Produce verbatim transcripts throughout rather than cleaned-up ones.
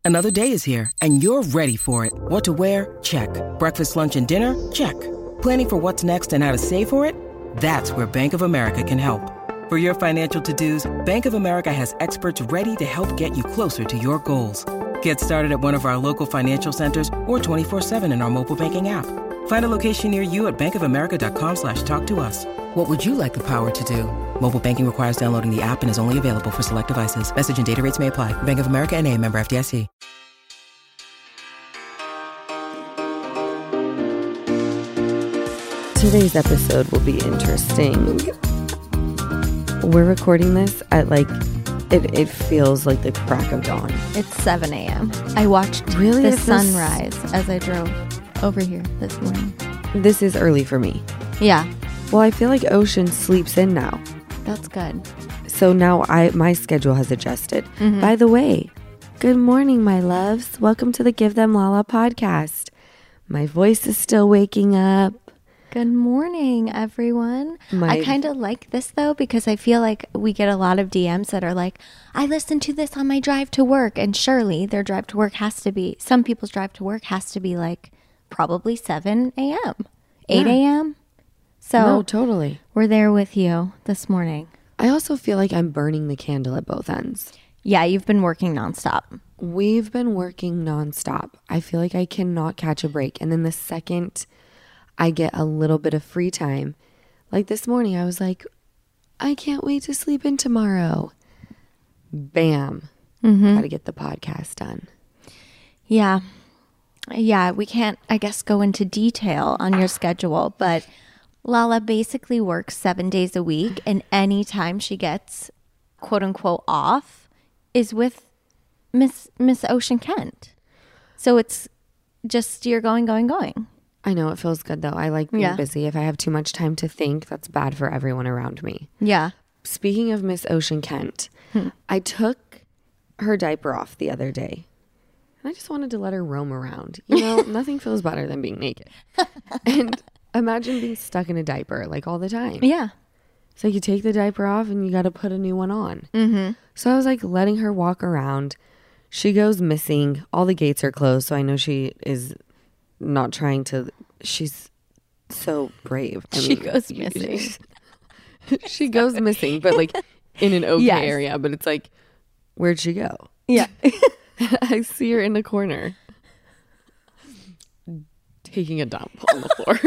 Another day is here, and you're ready for it. What to wear? Check. Breakfast, lunch, and dinner? Check. Planning for what's next and how to save for it? That's where Bank of America can help. For your financial to-dos, Bank of America has experts ready to help get you closer to your goals. Get started at one of our local financial centers or twenty-four seven in our mobile banking app. Find a location near you at bankofamerica.com slash talk to us. What would you like the power to do? Mobile banking requires downloading the app and is only available for select devices. Message and data rates may apply. Bank of America N A, member F D I C. Today's episode will be interesting. We're recording this at like, it, it feels like the crack of dawn. It's seven a.m. I watched really? the It's sunrise this... as I drove over here this morning. This is early for me. Yeah. Well, I feel like Ocean sleeps in now. That's good. So now I my schedule has adjusted. Mm-hmm. By the way, good morning, my loves. Welcome to the Give Them Lala podcast. My voice is still waking up. Good morning, everyone. My... I kind of like this, though, because I feel like we get a lot of D Ms that are like, I listened to this on my drive to work. And surely their drive to work has to be, some people's drive to work has to be like probably seven a.m., eight a.m. So no, totally. We're there with you this morning. I also feel like I'm burning the candle at both ends. Yeah, you've been working nonstop. We've been working nonstop. I feel like I cannot catch a break. And then the second I get a little bit of free time, like this morning, I was like, I can't wait to sleep in tomorrow. Bam. Mm-hmm. Got to get the podcast done. Yeah. Yeah, we can't, I guess, go into detail on your schedule, but Lala basically works seven days a week, and any time she gets quote unquote off is with Miss Miss Ocean Kent. So it's just you're going, going, going. I know, it feels good though. I like being yeah. busy. If I have too much time to think, that's bad for everyone around me. Yeah. Speaking of Miss Ocean Kent, hmm. I took her diaper off the other day. And I just wanted to let her roam around. You know, nothing feels better than being naked. And imagine being stuck in a diaper like all the time. Yeah. So you take the diaper off and you got to put a new one on. Mm-hmm. So I was like letting her walk around. She goes missing. All the gates are closed. So I know she is not trying to. She's so brave. I she mean, goes missing. She, she goes missing, but like in an okay yes. area. But it's like, where'd she go? Yeah. I see her in the corner taking a dump on the floor.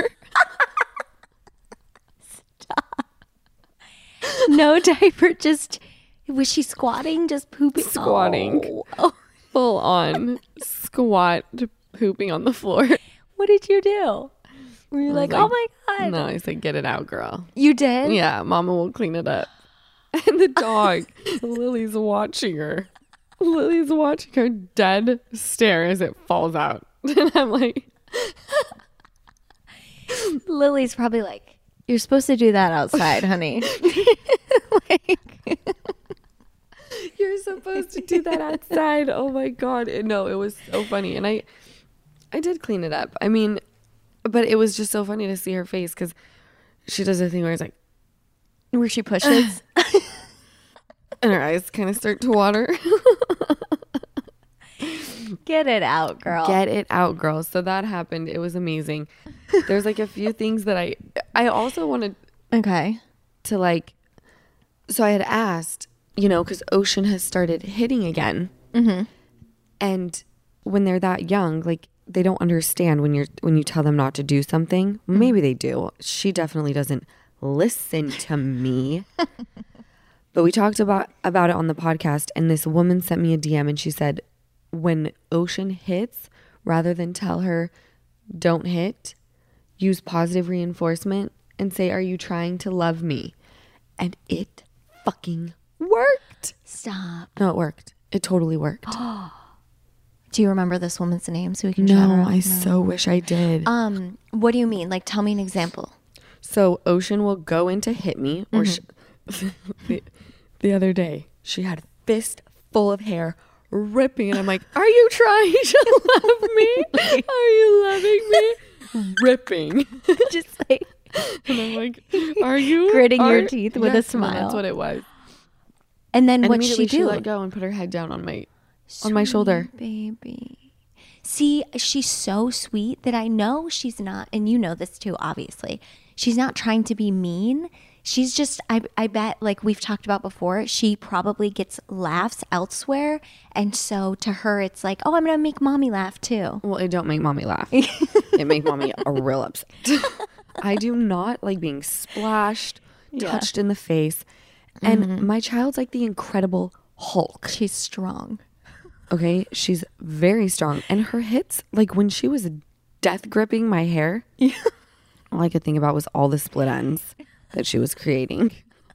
Stop. No diaper, just was she squatting, just pooping? Squatting. Oh. Oh. Full on squat pooping on the floor. What did you do? Were you like, like, oh my God? No, I said, get it out, girl. You did? Yeah, Mama will clean it up. And the dog, Lily's watching her. Lily's watching her dead stare as it falls out. And I'm like... Lily's probably like, you're supposed to do that outside, honey. Like, you're supposed to do that outside. Oh my God. No, it was so funny. And I... I did clean it up. I mean, but it was just so funny to see her face because she does a thing where it's like, where she pushes, and her eyes kind of start to water. Get it out, girl. Get it out, girl. So that happened. It was amazing. There's like a few things that I, I also wanted. Okay. To like, so I had asked, you know, because Ocean has started hitting again, mm-hmm. and when they're that young, like. They don't understand when you're when you tell them not to do something. Mm-hmm. Maybe they do. She definitely doesn't listen to me. But we talked about about it on the podcast, and this woman sent me a D M and she said, when Ocean hits, rather than tell her don't hit, use positive reinforcement and say, are you trying to love me? And it fucking worked. Stop. No, it worked. It totally worked. Do you remember this woman's name so we can shout her No, out? I No. so wish I did. Um, what do you mean? Like, tell me an example. So Ocean will go in to hit me. Or mm-hmm. she, the, the other day, she had a fist full of hair ripping. And I'm like, are you trying to love me? Are you loving me? Ripping. Just like. And I'm like, are you? Gritting are, your teeth with yes, a smile. No, that's what it was. And then and what'd she do? She let go and put her head down on my on my shoulder. Baby. See, she's so sweet that I know she's not, and you know this too, obviously. She's not trying to be mean. She's just, I, I bet, like we've talked about before, she probably gets laughs elsewhere. And so to her, it's like, oh, I'm going to make mommy laugh too. Well, it don't make mommy laugh. It make mommy a real upset. I do not like being splashed, Yeah. touched in the face. And Mm-hmm. my child's like the Incredible Hulk. She's strong. Okay, she's very strong. And her hits, like when she was death gripping my hair, all I could think about was all the split ends that she was creating.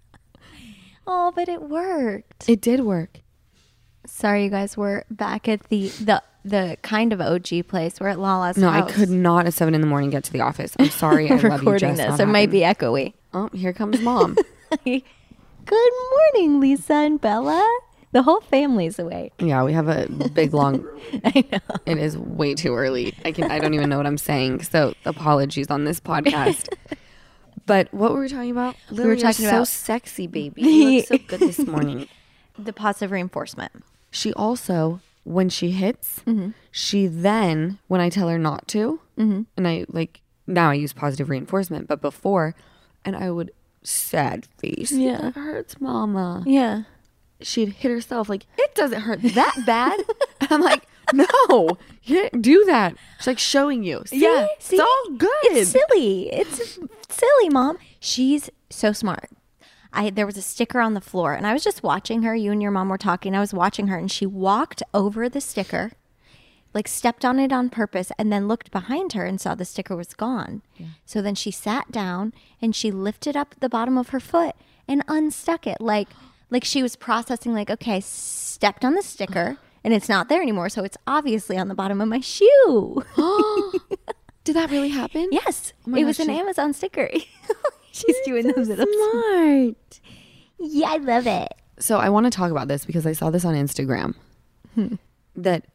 Oh, but it worked. It did work. Sorry, you guys. We're back at the the the kind of O G place. We're at Lala's No, house. I could not at seven in the morning get to the office. I'm sorry. I love you, recording Jess. this. Not It might be happening. echoey. Oh, here comes mom. Good morning, Lisa and Bella. The whole family's awake. Yeah, we have a big long. I know. It is way too early. I can. I don't even know what I'm saying. So apologies on this podcast. But what were we talking about? Lily, were you're talking so about- sexy, baby. You look so good this morning. The positive reinforcement. She also, when she hits, Mm-hmm. she then, when I tell her not to, and I like now I use positive reinforcement, but before, and I would sad face. Yeah. That hurts, mama. Yeah. She'd hit herself like, it doesn't hurt that bad. And I'm like, no, you didn't do that. She's like showing you. See? Yeah. See? It's all good. It's silly. It's silly, Mom. She's so smart. I there was a sticker on the floor, and I was just watching her. You and your mom were talking. I was watching her, and she walked over the sticker, like stepped on it on purpose, and then looked behind her and saw the sticker was gone. So then she sat down and she lifted up the bottom of her foot and unstuck it, like like she was processing. Like, okay, stepped on the sticker, and it's not there anymore. So it's obviously on the bottom of my shoe. Did that really happen? Yes, my it was gosh, an she- Amazon sticker. She's doing those little. Smart. Yeah, I love it. So I want to talk about this because I saw this on Instagram that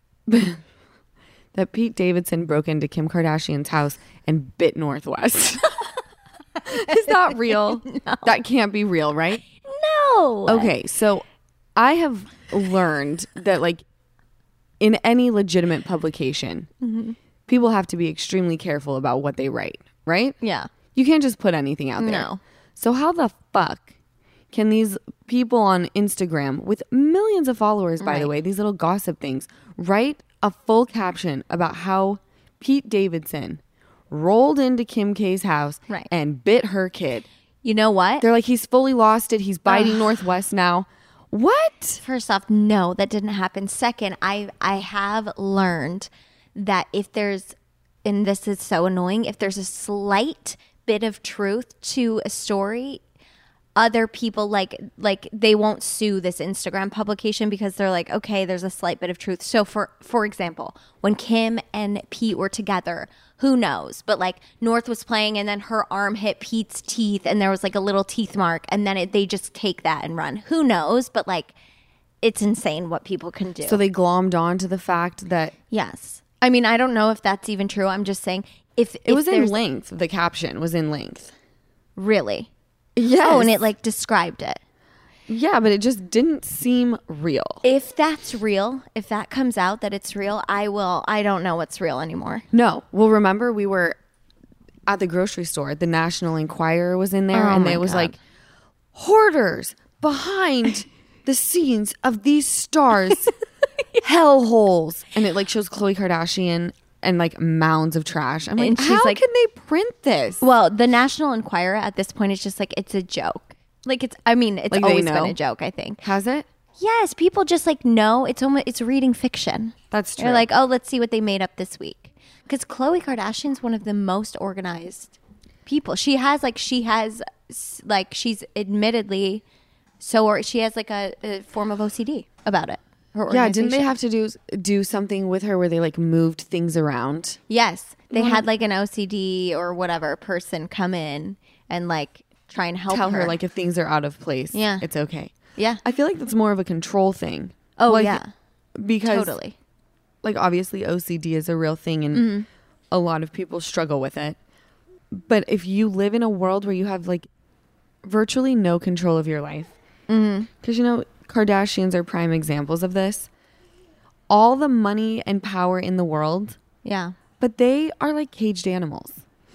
that Pete Davidson broke into Kim Kardashian's house and bit Northwest. Is that real? No. That can't be real, right? No. Okay, so I have learned that like in any legitimate publication, people have to be extremely careful about what they write, right? Yeah. You can't just put anything out there. No. So how the fuck can these people on Instagram with millions of followers, by the Right. way, these little gossip things, write a full caption about how Pete Davidson rolled into Kim K's house Right. and bit her kid? You know what? They're like, he's fully lost it. He's biting Northwest now. What? First off, no, that didn't happen. Second, I I have learned that if there's, and this is so annoying, if there's a slight bit of truth to a story, other people like like they won't sue this Instagram publication because they're like, okay, there's a slight bit of truth. So for for example, when Kim and Pete were together, who knows? But like North was playing and then her arm hit Pete's teeth and there was like a little teeth mark and then it, they just take that and run. Who knows? But like it's insane what people can do. So they glommed on to the fact that yes. I mean, I don't know if that's even true. I'm just saying if it if was in there's- length. The caption was in length. really. Yes. Oh, and it like described it. Yeah, but it just didn't seem real. If that's real, if that comes out that it's real, I will. I don't know what's real anymore. No. Well, remember we were at the grocery store. The National Enquirer was in there, Oh and my it was God. like hoarders behind the scenes of these stars, hellholes, and it like shows Khloe Kardashian and like mounds of trash. I'm like, And she's how like- can they print this? Well, the National Enquirer at this point is just like it's a joke. Like it's. I mean, it's Like they always been know? a joke. I think. Has it? Yes, people just like know it's almost it's reading fiction. That's true. They're like, oh, let's see what they made up this week. Because Khloe Kardashian's one of the most organized people. She has like she has s- like she's admittedly so or she has like a, a form of O C D about it. Her Yeah, didn't they organization. have to do do something with her where they like moved things around? Yes, they had like an O C D or whatever person come in and like try and help Tell her like if things are out of place, Yeah. it's okay. yeah. I feel like that's more of a control thing. Oh Like, yeah, because totally. like obviously O C D is a real thing and Mm-hmm. a lot of people struggle with it. But if you live in a world where you have like virtually no control of your life, because Mm-hmm. you know Kardashians are prime examples of this. all the money and power in the world, Yeah. but they are like caged animals.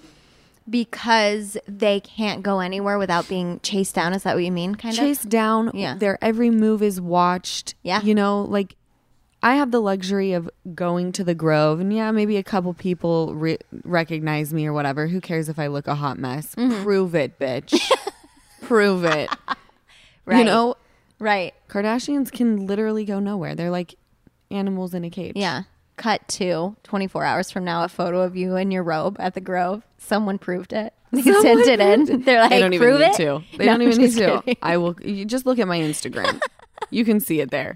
Because they can't go anywhere without being chased down. Is that what you mean? Kind Chased of. down. Yeah. Their every move is watched. Yeah. You know, like I have the luxury of going to the Grove, and yeah, maybe a couple people re- recognize me or whatever. Who cares if I look a hot mess? Mm-hmm. Prove it, bitch. Prove it. Right. You know, Right. Kardashians can literally go nowhere. They're like animals in a cage. Yeah. Cut to twenty-four hours from now, a photo of you in your robe at the Grove. Someone proved it. They Someone sent it in. proved it. They're like, They don't even prove need it. to. They No, don't even I'm need just to. kidding. I will. You just look at my Instagram. You can see it there.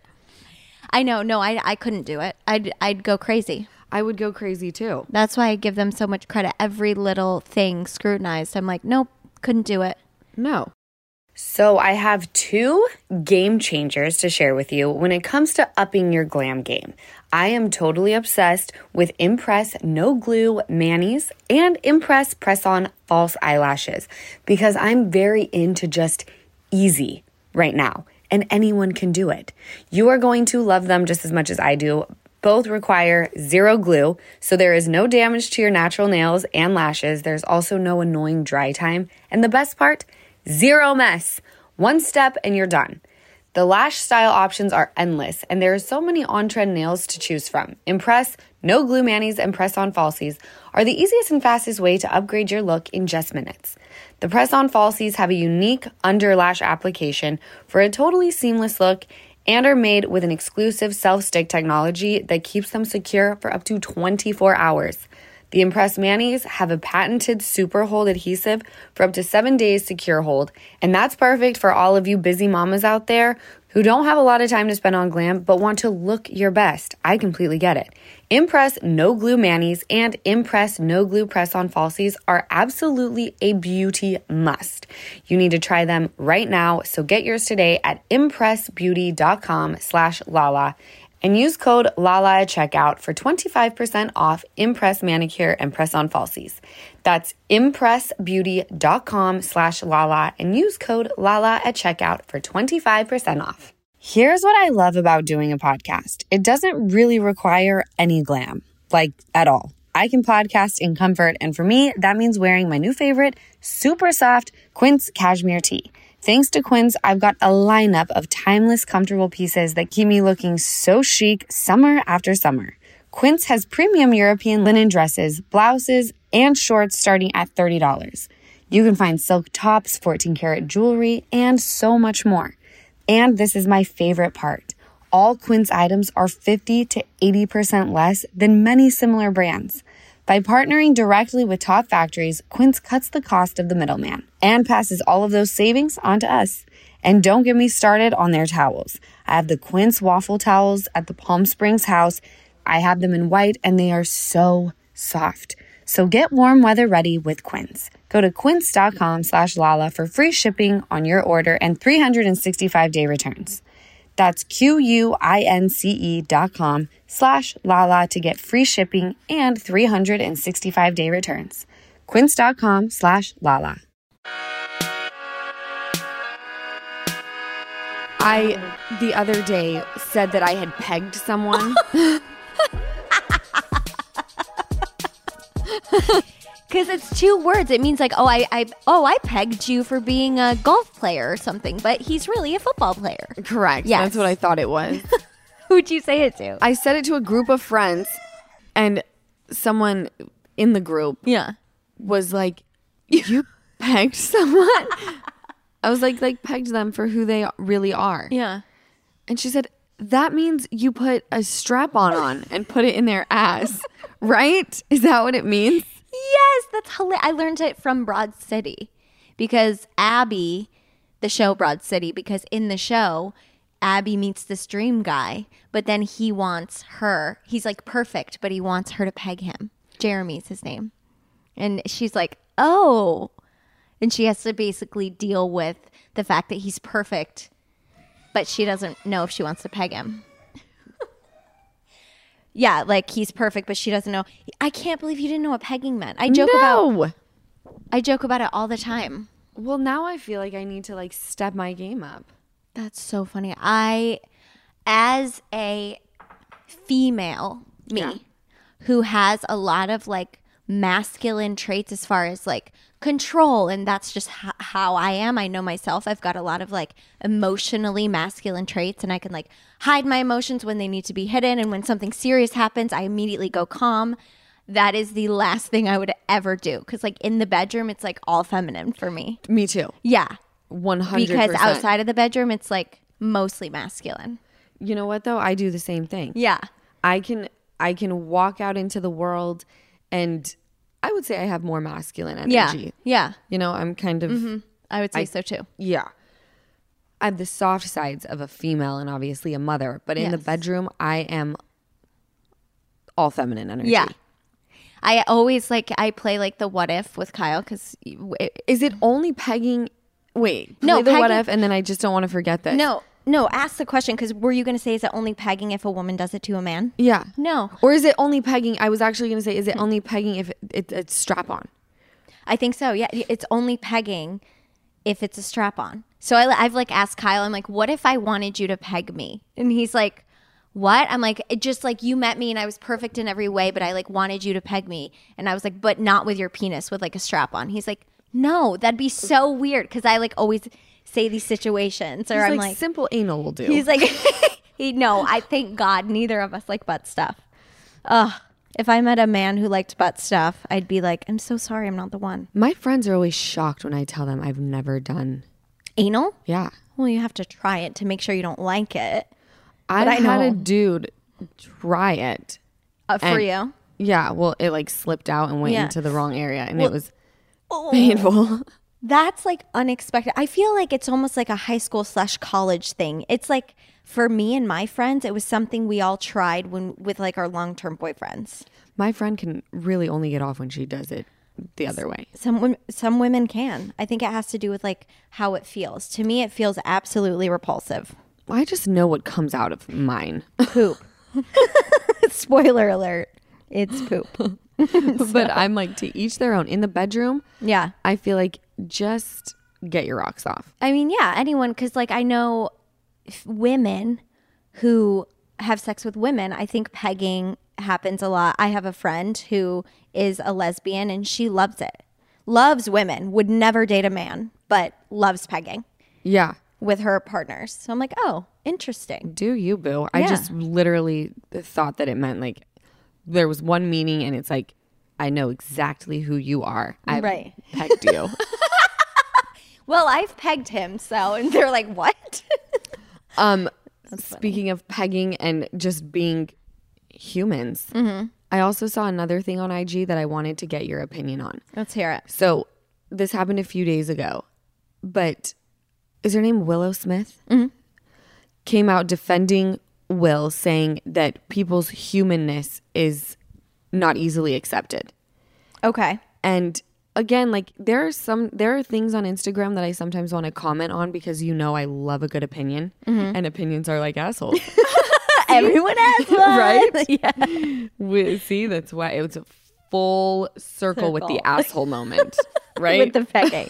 I know. No, I, I couldn't do it. I'd, I'd go crazy. I would go crazy too. That's why I give them so much credit. Every little thing scrutinized. I'm like, nope, couldn't do it. No. So I have two game changers to share with you when it comes to upping your glam game. I am totally obsessed with Impress No Glue Manis and Impress Press-On False Eyelashes because I'm very into just easy right now, and anyone can do it. You are going to love them just as much as I do. Both require zero glue, so there is no damage to your natural nails and lashes. There's also no annoying dry time. And the best part, zero mess. One step and you're done. The lash style options are endless, and there are so many on-trend nails to choose from. Impress, No Glue Manis, and Press-On Falsies are the easiest and fastest way to upgrade your look in just minutes. The Press-On Falsies have a unique under lash application for a totally seamless look and are made with an exclusive self-stick technology that keeps them secure for up to twenty-four hours. The Impress Manis have a patented super hold adhesive for up to seven days secure hold, and that's perfect for all of you busy mamas out there who don't have a lot of time to spend on glam but want to look your best. I completely get it. Impress No Glue Manis and Impress No Glue Press-On Falsies are absolutely a beauty must. You need to try them right now, so get yours today at impressbeauty.com slash Lala and use code LALA at checkout for twenty-five percent off Impress Manicure and Press-On Falsies. That's impressbeauty.com slash Lala and use code LALA at checkout for twenty-five percent off. Here's what I love about doing a podcast. It doesn't really require any glam, like at all. I can podcast in comfort, and for me, that means wearing my new favorite, super soft Quince cashmere tee. Thanks to Quince, I've got a lineup of timeless, comfortable pieces that keep me looking so chic summer after summer. Quince has premium European linen dresses, blouses, and shorts starting at thirty dollars. You can find silk tops, fourteen karat jewelry, and so much more. And this is my favorite part. All Quince items are fifty to eighty percent less than many similar brands. By partnering directly with top factories, Quince cuts the cost of the middleman and passes all of those savings on to us. And don't get me started on their towels. I have the Quince waffle towels at the Palm Springs house. I have them in white and they are so soft. So get warm weather ready with Quince. Go to quince.com slash Lala for free shipping on your order and three hundred sixty-five day returns. That's Q-U-I-N-C-E dot com slash Lala to get free shipping and three hundred sixty-five day returns. Quince.com slash Lala. I, the other day, said that I had pegged someone. Because it's two words. It means like, oh, I, I, oh, I pegged you for being a golf player or something, but he's really a football player. Correct. Yes. That's what I thought it was. Who'd you say it to? I said it to a group of friends, and someone in the group Yeah. was like, you pegged someone? I was like, like pegged them for who they really are. Yeah. And she said, that means you put a strap on on and put it in their ass, right? Is that what it means? Yes, that's hilarious. I learned it from Broad City because Abby, the show Broad City, because in the show, Abby meets this dream guy, but then he wants her. He's like perfect, but he wants her to peg him. Jeremy's his name. And she's like, oh. And she has to basically deal with the fact that he's perfect, but she doesn't know if she wants to peg him. Yeah, like he's perfect, but she doesn't know. I can't believe you didn't know what pegging meant. I joke no. about I joke about it all the time. Well, now I feel like I need to like step my game up. That's so funny. I, as a female me Yeah. who has a lot of like masculine traits as far as like control, and that's just h- how I am. I know myself. I've got a lot of like emotionally masculine traits, and I can like hide my emotions when they need to be hidden, and when something serious happens I immediately go calm. That is the last thing I would ever do, because like in the bedroom it's like all feminine for me. Me too. Yeah, one hundred percent. because outside of the bedroom it's like mostly masculine. You know what though? I do the same thing. Yeah. I can I can walk out into the world, and I would say I have more masculine Yeah. energy. Yeah. You know, I'm kind of I would say I- so too. yeah. I have the soft sides of a female and obviously a mother, but in the Yes. bedroom I am all feminine energy. Yeah. I always like, I play like the what if with Kyle because Is it only pegging? Wait, No, play the what pegging- if, and then I just don't want to forget this. no, no, ask the question, because were you going to say, is it only pegging if a woman does it to a man? Yeah. No. Or is it only pegging? I was actually going to say, is it only pegging if it, it, it's strap on? I think so. Yeah. It's only pegging if it's a strap on. So I, I've like asked Kyle, I'm like, what if I wanted you to peg me? And he's like, what? I'm like, it just like you met me and I was perfect in every way, but I like wanted you to peg me. And I was like, but not with your penis, with like a strap on. He's like, no, that'd be so weird. Cause I like always say these situations, or He's I'm like, like, simple anal will do. he's like, he, no, I thank God neither of us like butt stuff. Ugh. If I met a man who liked butt stuff, I'd be like, I'm so sorry, I'm not the one. My friends are always shocked when I tell them I've never done. Anal? Yeah. Well, you have to try it to make sure you don't like it. I I had a know. dude try it. Uh, for And- you? Yeah, well, it like slipped out and went Yeah. into the wrong area, and Well- it was painful. That's like unexpected. I feel like it's almost like a high school slash college thing. It's like for me and my friends, it was something we all tried when with like our long term boyfriends. My friend can really only get off when she does it the other way. Some wom- some women can. I think it has to do with like how it feels. To me, it feels absolutely repulsive. I just know what comes out of mine. Poop. Spoiler alert. It's poop. But I'm like, to each their own. In the bedroom, Yeah. I feel like just get your rocks off. I mean, yeah, anyone, because like I know f- women who have sex with women. I think pegging happens a lot. I have a friend who is a lesbian and she loves it. Loves women, would never date a man, but loves pegging Yeah. with her partners. So I'm like, oh, interesting. Do you, boo? I Yeah. just literally thought that it meant like there was one meaning, and it's like, I know exactly who you are. I've Right. pegged you. Well, I've pegged him, so and they're like, what? Um, speaking of pegging and just being humans, Mm-hmm. I also saw another thing on I G that I wanted to get your opinion on. Let's hear it. So this happened a few days ago, but is her name Willow Smith? Mm-hmm. Came out defending Will, saying that people's humanness is not easily accepted. Okay. And again, like there are some there are things on Instagram that I sometimes want to comment on because you know I love a good opinion, and opinions are like assholes. Everyone has one. Right? Yeah. We, see, that's why it was a full circle, with the Circle. asshole moment, right? With the pegging.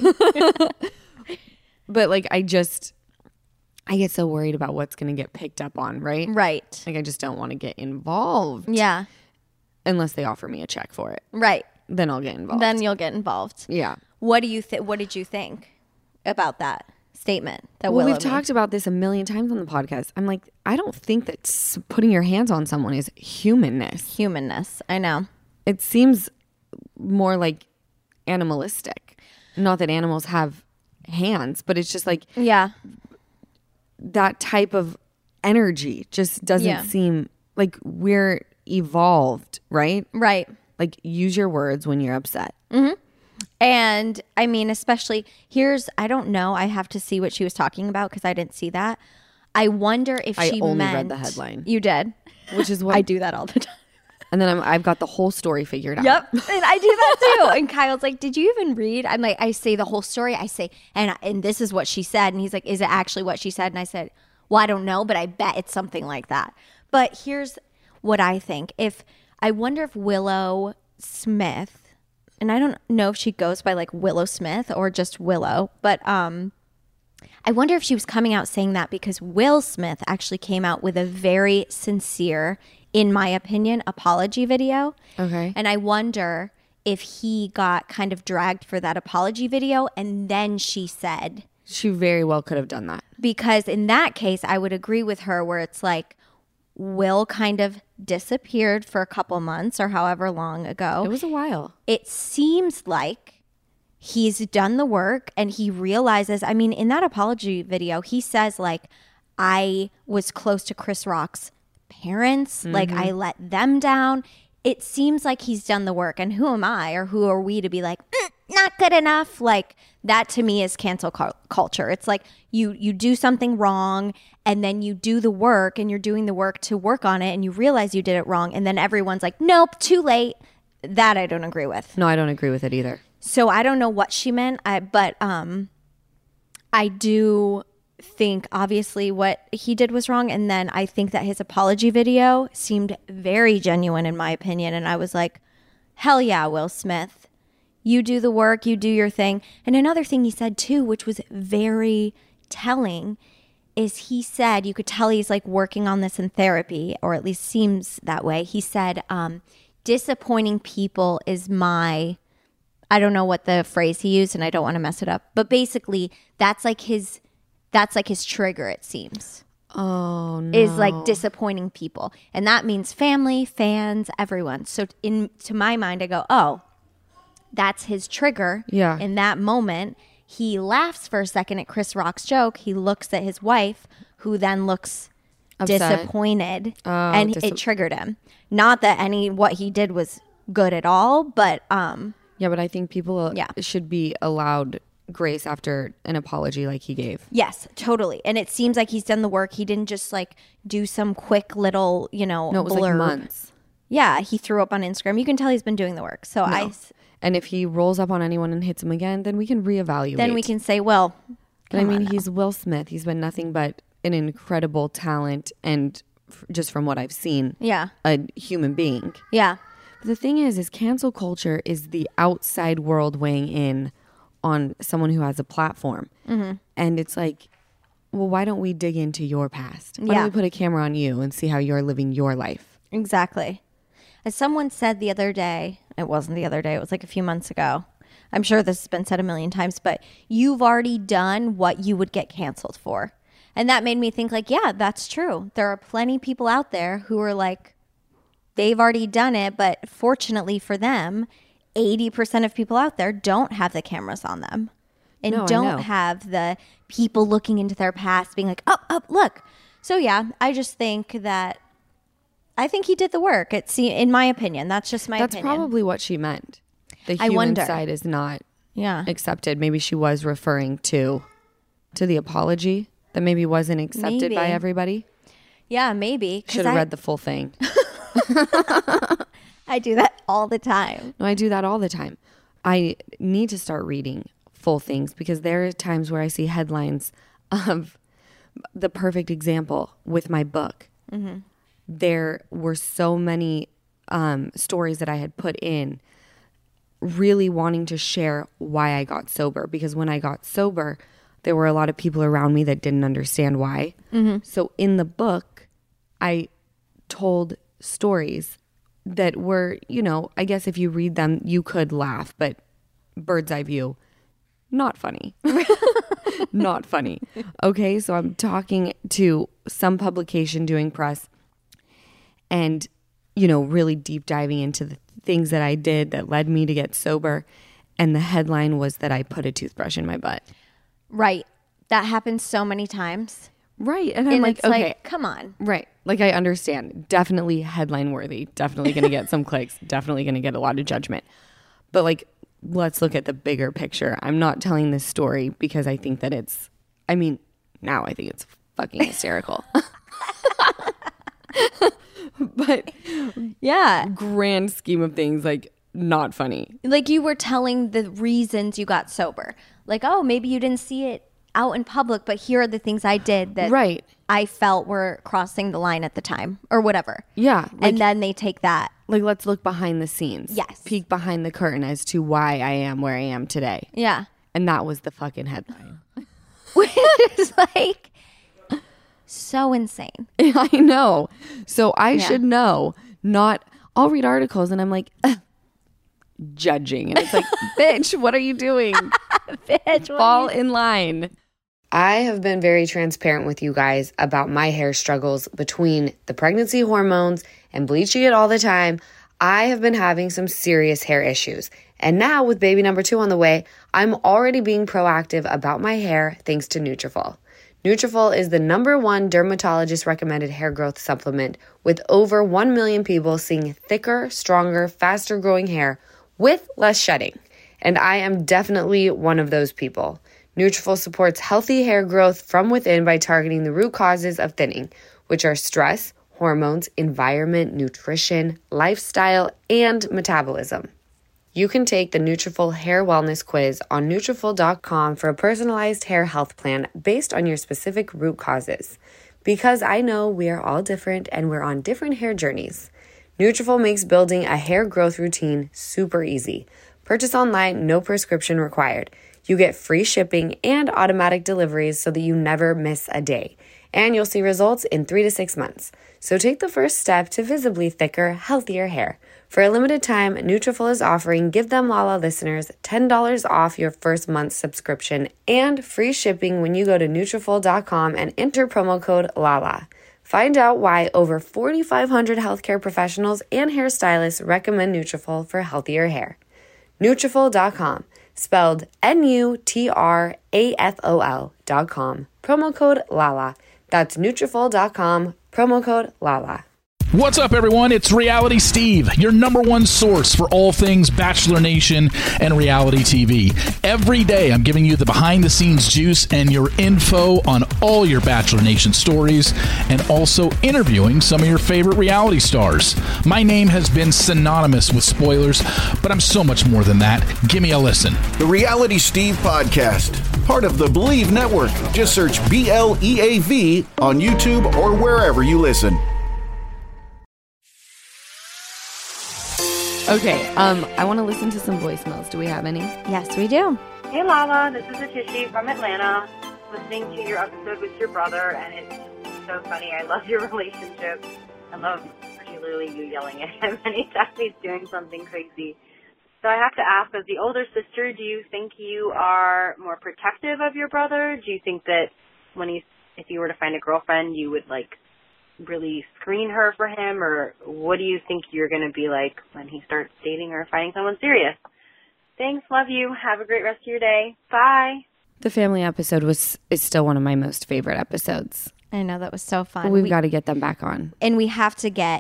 But like I just I get so worried about what's going to get picked up on, right? Right. Like I just don't want to get involved Yeah. unless they offer me a check for it. Right. Then I'll get involved. Then you'll get involved. yeah. What do you think? What did you think about that statement? That Well, Willow we've made? talked about this a million times on the podcast. I'm like, I don't think that s- putting your hands on someone is humanness. humanness. I know. It seems more like animalistic. Not that animals have hands, but it's just like Yeah. that type of energy just doesn't Yeah. seem like we're evolved, right? Right. Like use your words when you're upset. And I mean, especially here's, I don't know. I have to see what she was talking about because I didn't see that. I wonder if I she only meant, read the headline. You did? Which is what I do that all the time. And then I'm, I've got the whole story figured out. Yep. And I do that too. And Kyle's like, did you even read? I'm like, I say the whole story. I say, and and this is what she said. And he's like, is it actually what she said? And I said, well, I don't know, but I bet it's something like that. But here's what I think. If I wonder if Willow Smith, and I don't know if she goes by like Willow Smith or just Willow, but um, I wonder if she was coming out saying that because Will Smith actually came out with a very sincere, in my opinion, apology video. Okay. And I wonder if he got kind of dragged for that apology video and then she said, She very well could have done that. because in that case, I would agree with her where it's like Will kind of disappeared for a couple months or however long ago. It was a while. It seems like he's done the work and he realizes, I mean, in that apology video, he says like, I was close to Chris Rock's parents. Mm-hmm. Like I let them down. It seems like he's done the work, and who am I or who are we to be like, mm, not good enough? Like that to me is cancel cu- culture. It's like you you do something wrong and then you do the work and you're doing the work to work on it and you realize you did it wrong. And then everyone's like, nope, too late. That I don't agree with. No, I don't agree with it either. So I don't know what she meant, I, but um, I do think obviously what he did was wrong, and then I think that his apology video seemed very genuine in my opinion, and I was like, hell yeah, Will Smith, you do the work, you do your thing. And another thing he said too, which was very telling, is he said, you could tell he's like working on this in therapy, or at least seems that way. He said, um, disappointing people is my, I don't know what the phrase he used and I don't want to mess it up, but basically that's like his That's like his trigger, it seems. Oh, no. Is like disappointing people. And that means family, fans, everyone. So in to my mind, I go, oh, that's his trigger. Yeah. In that moment, he laughs for a second at Chris Rock's joke. He looks at his wife, who then looks Upset. disappointed. Oh, and dis- it triggered him. Not that any what he did was good at all, but... um, yeah, but I think people Yeah. should be allowed grace after an apology like he gave. Yes, totally. And it seems like he's done the work. He didn't just like do some quick little, you know, No, it was blurb. like months. Yeah, he threw up on Instagram. You can tell he's been doing the work. So No. I, And if he rolls up on anyone and hits him again, then we can reevaluate. then we can say, well, And I come mean, on now. he's Will Smith. He's been nothing but an incredible talent, and f- just from what I've seen, Yeah, a human being. yeah, But the thing is, is cancel culture is the outside world weighing in on someone who has a platform. Mm-hmm. And it's like, well, why don't we dig into your past? Why Yeah. don't we put a camera on you and see how you're living your life? exactly. As someone said the other day, it wasn't the other day, it was like a few months ago. I'm sure this has been said a million times, but you've already done what you would get canceled for. And that made me think like, yeah, that's true. There are plenty of people out there who are like, they've already done it, but fortunately for them, eighty percent of people out there don't have the cameras on them and No, I know. don't have the people looking into their past being like, oh, oh, look. So yeah, I just think that, I think he did the work. It's, in my opinion, that's just my That's opinion. probably what she meant. The I human wonder. side is not Yeah. accepted. Maybe she was referring to to the apology that maybe wasn't accepted by Maybe. everybody. Yeah, maybe. 'cause Should have I, read the full thing. I do that all the time. No, I do that all the time. I need to start reading full things because there are times where I see headlines of the perfect example with my book. Mm-hmm. There were so many um, stories that I had put in really wanting to share why I got sober, because when I got sober, there were a lot of people around me that didn't understand why. Mm-hmm. So in the book, I told stories that were, you know, I guess if you read them, you could laugh, but bird's eye view, not funny. Not funny. Okay, so I'm talking to some publication doing press and, you know, really deep diving into the things that I did that led me to get sober. And the headline was that I put a toothbrush in my butt. Right. That happens so many times. Right. And I'm And like, it's okay. like, come on. Right. Like, I understand. Definitely headline worthy. Definitely going to get some clicks. Definitely going to get a lot of judgment. But, like, let's look at the bigger picture. I'm not telling this story because I think that it's, I mean, now I think it's fucking hysterical. But, Yeah. grand scheme of things, like, not funny. Like you were telling the reasons you got sober. Like, oh, maybe you didn't see it out in public, but here are the things I did that Right. I felt were crossing the line at the time or whatever. Yeah. Like, And then they take that. like, let's look behind the scenes. Yes. Peek behind the curtain as to why I am where I am today. Yeah. And that was the fucking headline. Which is like, So insane. I know. So I Yeah. should know. Not, I'll read articles and I'm like, "Ugh," judging. And it's like, bitch, what are you doing? Bitch, Fall in line. I have been very transparent with you guys about my hair struggles between the pregnancy hormones and bleaching it all the time. I have been having some serious hair issues. And now with baby number two on the way, I'm already being proactive about my hair thanks to Nutrafol. Nutrafol is the number one dermatologist recommended hair growth supplement with over one million people seeing thicker, stronger, faster growing hair with less shedding. And I am definitely one of those people. Nutrafol supports healthy hair growth from within by targeting the root causes of thinning, which are stress, hormones, environment, nutrition, lifestyle, and metabolism. You can take the Nutrafol Hair Wellness Quiz on Nutrafol dot com for a personalized hair health plan based on your specific root causes. Because I know we are all different and we're on different hair journeys. Nutrafol makes building a hair growth routine super easy. Purchase online, no prescription required. You get free shipping and automatic deliveries so that you never miss a day. And you'll see results in three to six months. So take the first step to visibly thicker, healthier hair. For a limited time, Nutrafol is offering Give Them Lala listeners ten dollars off your first month's subscription and free shipping when you go to Nutrafol dot com and enter promo code LALA. Find out why over forty-five hundred healthcare professionals and hairstylists recommend Nutrafol for healthier hair. Nutrafol dot com, spelled N U T R A F O L dot com, promo code LALA. That's Nutrafol dot com, promo code LALA. What's up, everyone? It's Reality Steve, your number one source for all things Bachelor Nation and reality T V. Every day, I'm giving you the behind-the-scenes juice and your info on all your Bachelor Nation stories, and also interviewing some of your favorite reality stars. My name has been synonymous with spoilers, but I'm so much more than that. Give me a listen. The Reality Steve Podcast, part of the Believe Network. Just search B L E A V on YouTube or wherever you listen. Okay, um, I want to listen to some voicemails. Do we have any? Yes, we do. Hey Lala, this is Atishi from Atlanta, listening to your episode with your brother, and it's so funny. I love your relationship. I love particularly you yelling at him anytime he's doing something crazy. So I have to ask, as the older sister, do you think you are more protective of your brother? Do you think that when he's, if you were to find a girlfriend, you would like really screen her for him, or what do you think you're going to be like when he starts dating or finding someone serious? Thanks, love you. Have a great rest of your day. Bye. The family episode was is still one of my most favorite episodes. I know, that was so fun. We've we, got to get them back on. and we have to get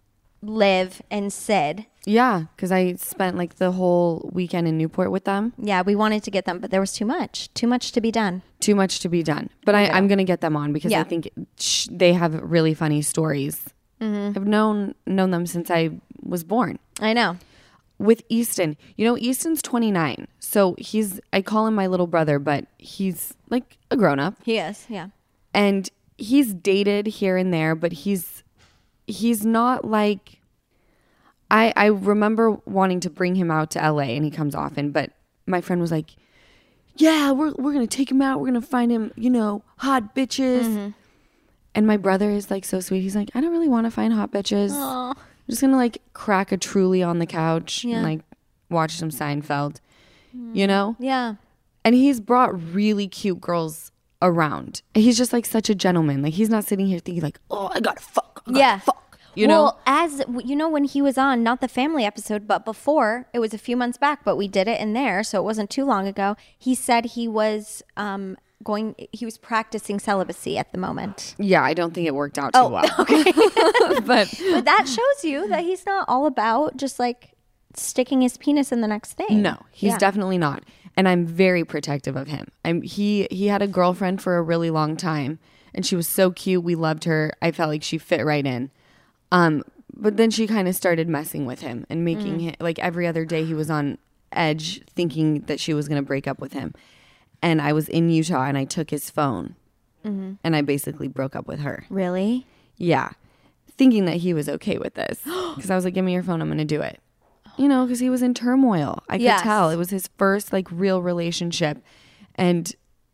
Liv and Sid. Yeah, because I spent like the whole weekend in Newport with them. Yeah, we wanted to get them, but there was too much. Too much to be done. Too much to be done. But I, I'm going to get them on because Yeah. I think sh- they have really funny stories. Mm-hmm. I've known known them since I was born. I know. With Easton, you know, Easton's twenty-nine. So he's, I call him my little brother, but he's like a grown up. He is, yeah. And he's dated here and there, but he's he's not like, I I remember wanting to bring him out to L A, and he comes often, but my friend was like, yeah, we're we're gonna take him out, we're gonna find him, you know, hot bitches. Mm-hmm. And my brother is like so sweet. He's like, I don't really want to find hot bitches. Aww. I'm just gonna like crack a Truly on the couch Yeah. and like watch some Seinfeld, mm. you know? Yeah. And he's brought really cute girls around. He's just like such a gentleman. Like he's not sitting here thinking like, oh, I gotta fuck. I gotta Yeah. fuck. You well, know? as you know, when he was on, not the family episode, but before, it was a few months back, but we did it in there, so it wasn't too long ago. He said he was um, going, he was practicing celibacy at the moment. Yeah, I don't think it worked out too Oh, well. okay. but But that shows you that he's not all about just like sticking his penis in the next thing. no, he's Yeah. definitely not. And I'm very protective of him. I'm he he had a girlfriend for a really long time, and she was so cute. We loved her. I felt like she fit right in. Um, but then she kind of started messing with him and making Mm. him like every other day he was on edge, thinking that she was going to break up with him. And I was in Utah, and I took his phone, Mm-hmm. and I basically broke up with her. Really? Yeah, thinking that he was okay with this because I was like, "Give me your phone, I'm going to do it." You know, because he was in turmoil. I could Yes. tell it was his first like real relationship, and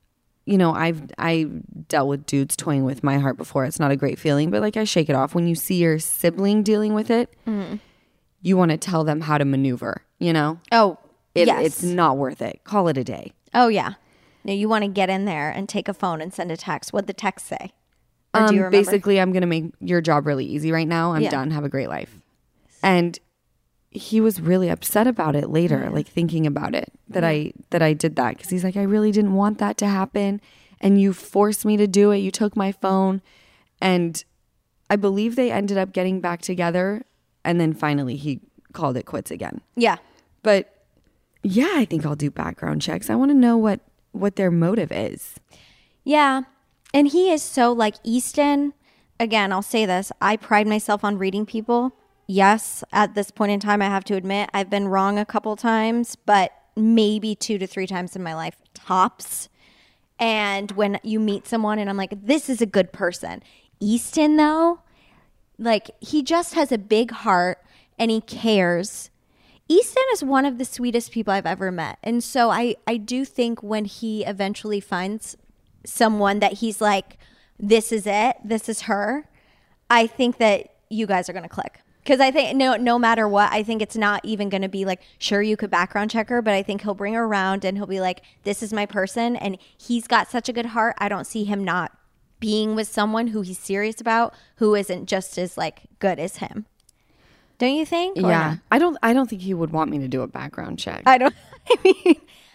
you know, I've I dealt with dudes toying with my heart before. It's not a great feeling, but like I shake it off. When you see your sibling dealing with it, mm-hmm. you want to tell them how to maneuver, you know? Oh, it, yes. It's not worth it. Call it a day. Oh, yeah. No, you want to get in there and take a phone and send a text. What'd the text say? Or Um, do you remember? basically, I'm going to make your job really easy right now. I'm Yeah. done. Have a great life. And he was really upset about it later, Yeah. like thinking about it, that I that I did that. Because he's like, I really didn't want that to happen. And you forced me to do it. You took my phone. And I believe they ended up getting back together. And then finally he called it quits again. Yeah. But yeah, I think I'll do background checks. I want to know what, what their motive is. Yeah. And he is so like Easton. Again, I'll say this. I pride myself on reading people. Yes, at this point in time, I have to admit I've been wrong a couple times, but maybe two to three times in my life, tops. And when you meet someone and I'm like, this is a good person. Easton, though, like he just has a big heart and he cares. Easton is one of the sweetest people I've ever met. And so I, I do think when he eventually finds someone that he's like, this is it, this is her, I think that you guys are going to click. Because I think no no matter what, I think it's not even going to be like, sure, you could background check her, but I think he'll bring her around and he'll be like, this is my person. And he's got such a good heart. I don't see him not being with someone who he's serious about, who isn't just as like good as him. Don't you think? Or Yeah. no? I don't I don't think he would want me to do a background check. I don't, I mean,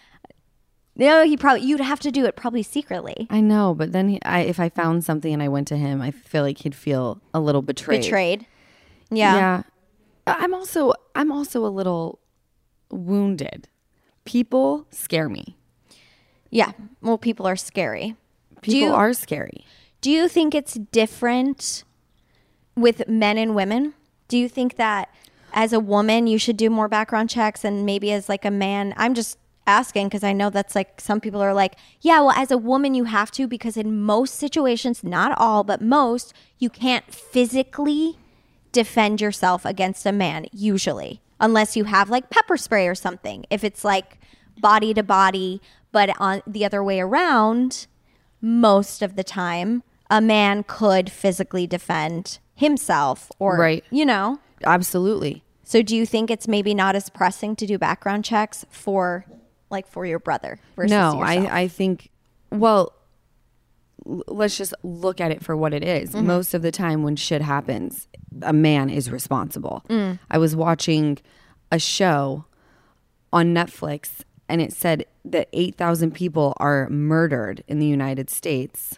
no, he probably, you'd have to do it probably secretly. I know, but then he, I, if I found something and I went to him, I feel like he'd feel a little betrayed. Betrayed. Yeah. Yeah. I'm also I'm also a little wounded. People scare me. Yeah. Well, people are scary. People you- are scary. Do you think it's different with men and women? Do you think that as a woman you should do more background checks and maybe as like a man? I'm just asking because I know that's like some people are like, yeah, well, as a woman you have to because in most situations, not all, but most, you can't physically defend yourself against a man usually, unless you have like pepper spray or something. If it's like body to body, but on the other way around, most of the time a man could physically defend himself or, Right. you know. Absolutely. So do you think it's maybe not as pressing to do background checks for like for your brother versus No, yourself? I, I think, well, l- let's just look at it for what it is. Mm-hmm. Most of the time when shit happens, a man is responsible. Mm. I was watching a show on Netflix and it said that eight thousand people are murdered in the United States.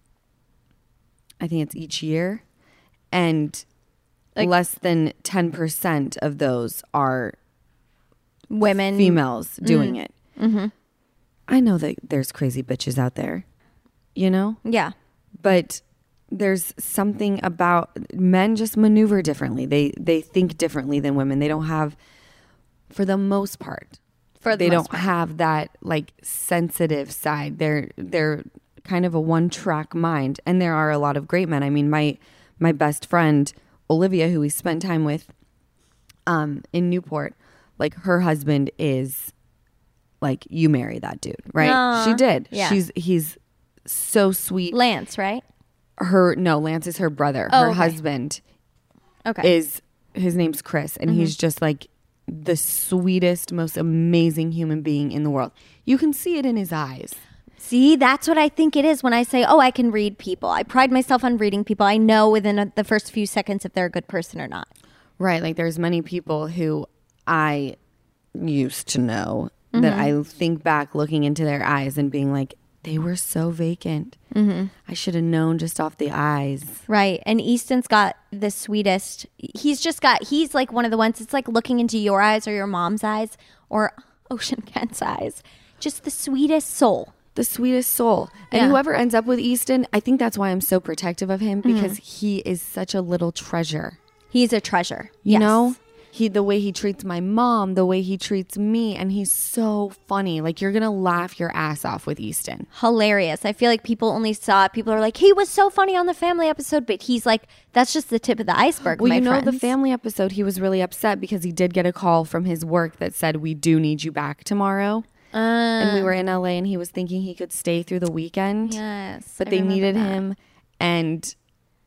I think it's each year. And Like- less than ten percent of those are Women, females doing Mm. it. Mm-hmm. I know that there's crazy bitches out there, you know? yeah. But there's something about men just maneuver differently. They they think differently than women. They don't have, for the most part, For the they most don't part. have that like sensitive side. They're they're kind of a one track mind. And there are a lot of great men. I mean, my my best friend Olivia, who we spent time with um, in Newport, like her husband is like, you marry that dude, right? Aw, she did. yeah. She's he's so sweet. Lance, right? Her no, Lance is her brother. Oh, her okay. husband Okay. is his name's Chris, and Mm-hmm. he's just like the sweetest, most amazing human being in the world. You can see it in his eyes. See, that's what I think it is when I say, oh, I can read people. I pride myself on reading people. I know within a, the first few seconds if they're a good person or not. Right. Like there's many people who I used to know Mm-hmm. that I think back looking into their eyes and being like, they were so vacant. Mm-hmm. I should have known just off the eyes. Right. And Easton's got the sweetest. He's just got, he's like one of the ones, it's like looking into your eyes or your mom's eyes or Ocean Kent's eyes. Just the sweetest soul. The sweetest soul. And Yeah. whoever ends up with Easton, I think that's why I'm so protective of him, because he is such a little treasure. He's a treasure. You Yes. know? He the way he treats my mom, the way he treats me, and he's so funny. Like you're gonna laugh your ass off with Easton. Hilarious. I feel like people only saw it. People are like, he was so funny on the family episode, but he's like, that's just the tip of the iceberg. Well, my you know, the friends. family episode, he was really upset because he did get a call from his work that said, we do need you back tomorrow. Uh, and we were in L A and he was thinking he could stay through the weekend. Yes. But I they remember needed that. him, and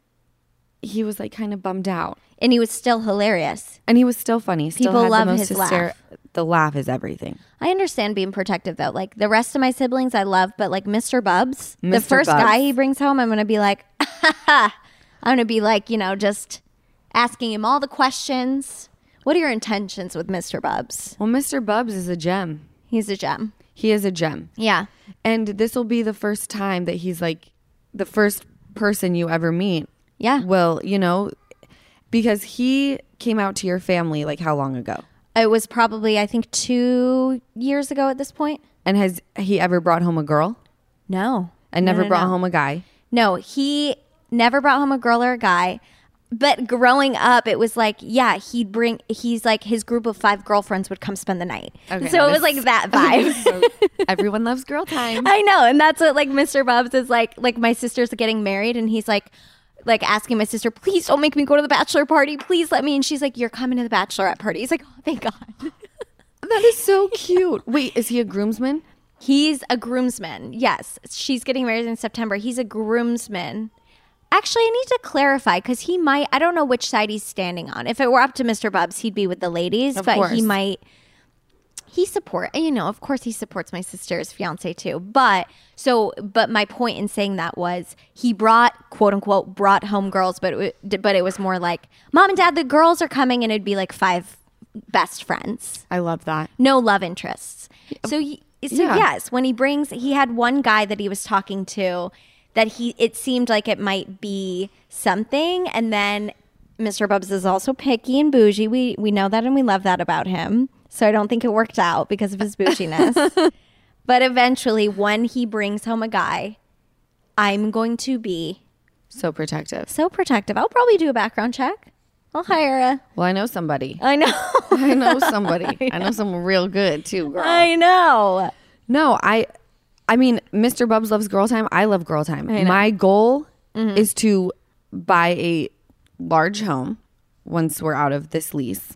he was like kind of bummed out. And he was still hilarious. And he was still funny. Still People had love the most his hyster- laugh. The laugh is everything. I understand being protective though. Like the rest of my siblings I love, but like Mister Bubs, the Mister first Bubs. guy he brings home, I'm going to be like, I'm going to be like, you know, just asking him all the questions. What are your intentions with Mister Bubs? Well, Mister Bubs is a gem. He's a gem. He is a gem. Yeah. And this will be the first time that he's like the first person you ever meet. Yeah. Well, you know, because he came out to your family like how long ago? It was probably, I think, two years ago at this point. And has he ever brought home a girl? No. And No, never no, brought no. home a guy? No, he never brought home a girl or a guy. But growing up, it was like, yeah, he'd bring, he's like, his group of five girlfriends would come spend the night. Okay, so it was this- like that vibe. Everyone loves girl time. I know. And that's what like Mister Bubs is like, like my sister's getting married and he's like, like asking my sister, please don't make me go to the bachelor party. Please let me. And she's like, you're coming to the bachelorette party. He's like, oh, thank God. That is so cute. Wait, is he a groomsman? He's a groomsman. Yes. She's getting married in September. He's a groomsman. Actually, I need to clarify because he might, I don't know which side he's standing on. If it were up to Mister Bubs, he'd be with the ladies, Of but course. he might, he support, you know, of course he supports my sister's fiance too. But so, but my point in saying that was he brought, quote unquote, brought home girls, but it, wa- but it was more like, mom and dad, the girls are coming, and it'd be like five best friends. I love that. No love interests. So, he, so Yeah. yes, when he brings, he had one guy that he was talking to that he, it seemed like it might be something. And then Mister Bubs is also picky and bougie. We, we know that and we love that about him. So I don't think it worked out because of his bouginess. But eventually, when he brings home a guy, I'm going to be So protective. so protective. I'll probably do a background check. I'll hire a, Well, I know somebody. I know. I know somebody. I know someone real good too, girl. I know. No, I I mean, Mister Bubs loves girl time. I love girl time. My goal is to buy a large home once we're out of this lease.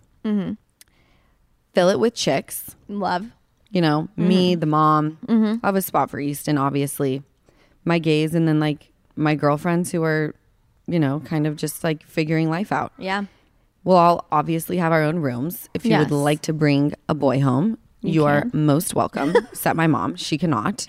Fill it with chicks. Love. You know, me, the mom. I have a spot for Easton, obviously. My gays, and then like my girlfriends who are, you know, kind of just like figuring life out. Yeah. We'll all obviously have our own rooms. If you Yes. would like to bring a boy home, you, are most welcome. Except my mom. She cannot.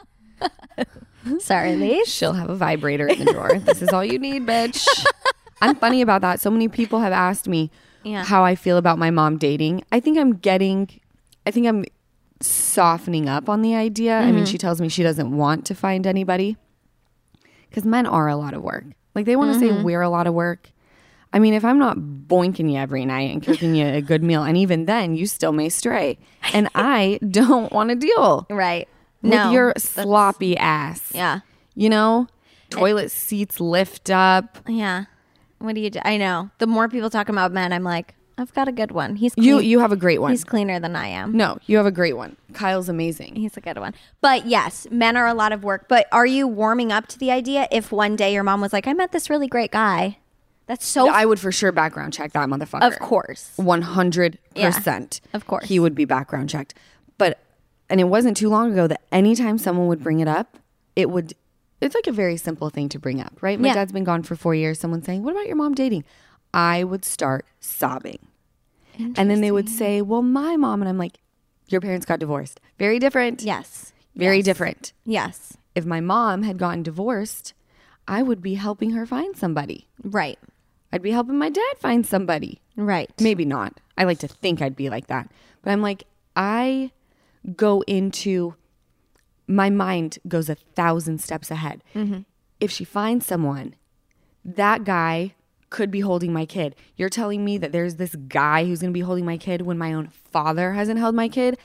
Sorry, Lise. She'll have a vibrator in the drawer. This is all you need, bitch. I'm funny about that. So many people have asked me Yeah. how I feel about my mom dating. I think I'm getting, I think I'm softening up on the idea. I mean, she tells me she doesn't want to find anybody because men are a lot of work. Like they want to say we're a lot of work. I mean, if I'm not boinking you every night and cooking you a good meal, and even then you still may stray. And I don't want to deal Right. with No. your sloppy ass. Yeah. You know, toilet seats lift up. Yeah. What do you do? I know. The more people talk about men, I'm like, I've got a good one. He's clean. You you have a great one. He's cleaner than I am. No, you have a great one. Kyle's amazing. He's a good one. But yes, men are a lot of work. But are you warming up to the idea if one day your mom was like, I met this really great guy? That's so, I would for sure background check that motherfucker. of course. one hundred percent. Yeah, of course. He would be background checked. But, and it wasn't too long ago that anytime someone would bring it up, it would, it's like a very simple thing to bring up, right? My Yeah. dad's been gone for four years. Someone saying, what about your mom dating? I would start sobbing. And then they would say, well, my mom, and I'm like, your parents got divorced. Very different. Yes. Very Yes. different. Yes. If my mom had gotten divorced, I would be helping her find somebody. Right. I'd be helping my dad find somebody. Right. Maybe not. I like to think I'd be like that. But I'm like, I go into, my mind goes a thousand steps ahead. If she finds someone, that guy could be holding my kid. You're telling me that there's this guy who's going to be holding my kid when my own father hasn't held my kid?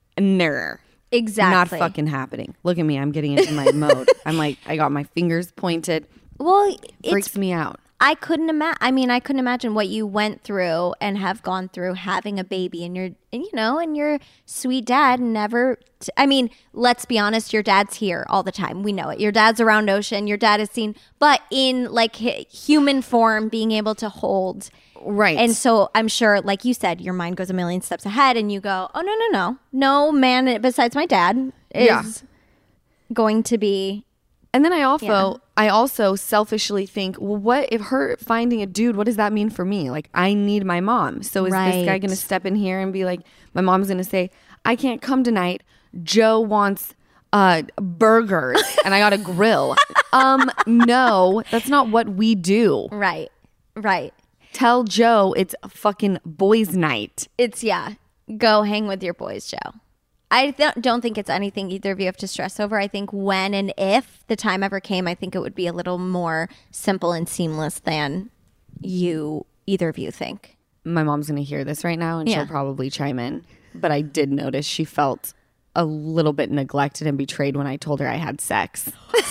Nah. Exactly. Not fucking happening. Look at me. I'm getting into my mode. I'm like, I got my fingers pointed. Well, it's Freaks me out. I couldn't imagine. I mean, I couldn't imagine what you went through and have gone through having a baby, and your, and, you know, and your sweet dad never. T- I mean, let's be honest. Your dad's here all the time. We know it. Your dad's around Ocean. Your dad is seen, but in like hi- human form, being able to hold Right. And so I'm sure, like you said, your mind goes a million steps ahead and you go, oh, no, no, no. No man besides my dad is Yeah. going to be. And then I also, Yeah. I also selfishly think, well, what if her finding a dude, what does that mean for me? Like, I need my mom. So is this guy Right. going to step in here and be like, my mom's going to say, I can't come tonight. Joe wants uh, burgers and I got a grill. um, no, that's not what we do. Right. Right. Tell Joe it's a fucking boys' night. It's, yeah, go hang with your boys, Joe. I th- don't think it's anything either of you have to stress over. I think when and if the time ever came, I think it would be a little more simple and seamless than you, either of you think. My mom's going to hear this right now and Yeah. she'll probably chime in. But I did notice she felt a little bit neglected and betrayed when I told her I had sex.